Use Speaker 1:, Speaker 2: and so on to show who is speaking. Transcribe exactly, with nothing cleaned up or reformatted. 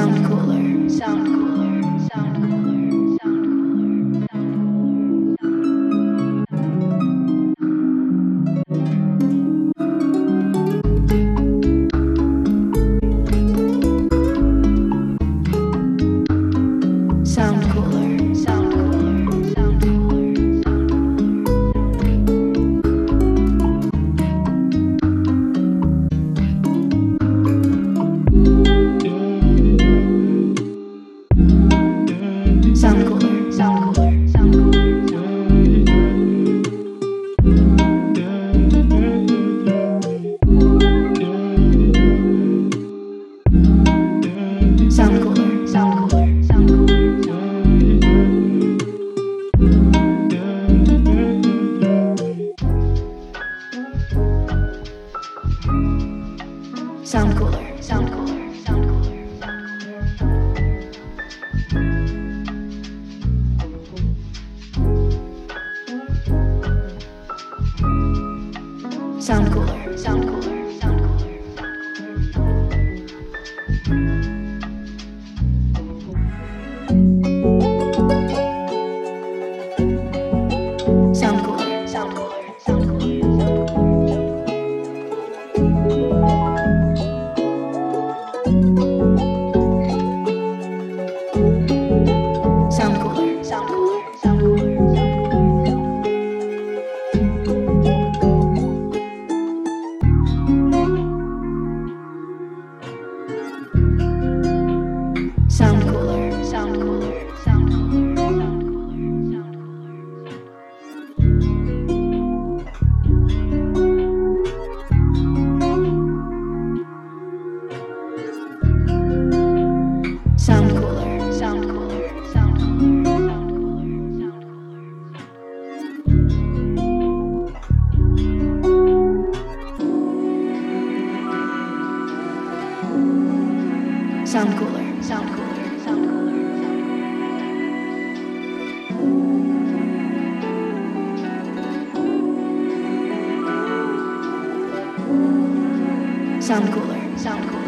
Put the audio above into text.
Speaker 1: Sound cooler, sound cooler, sound cooler, sound cooler, sound cooler, sound cooler, sound sound cooler, sound cooler, sound sound cooler, sound cooler, sound sound cooler, sound cooler, sound sound cooler, sound cooler, sound sound cooler, sound cooler, sound sound cooler, sound cooler, sound sound cooler, sound cooler, sound sound cooler, sound cooler, sound sound cooler, sound cooler, sound sound cooler, sound cooler.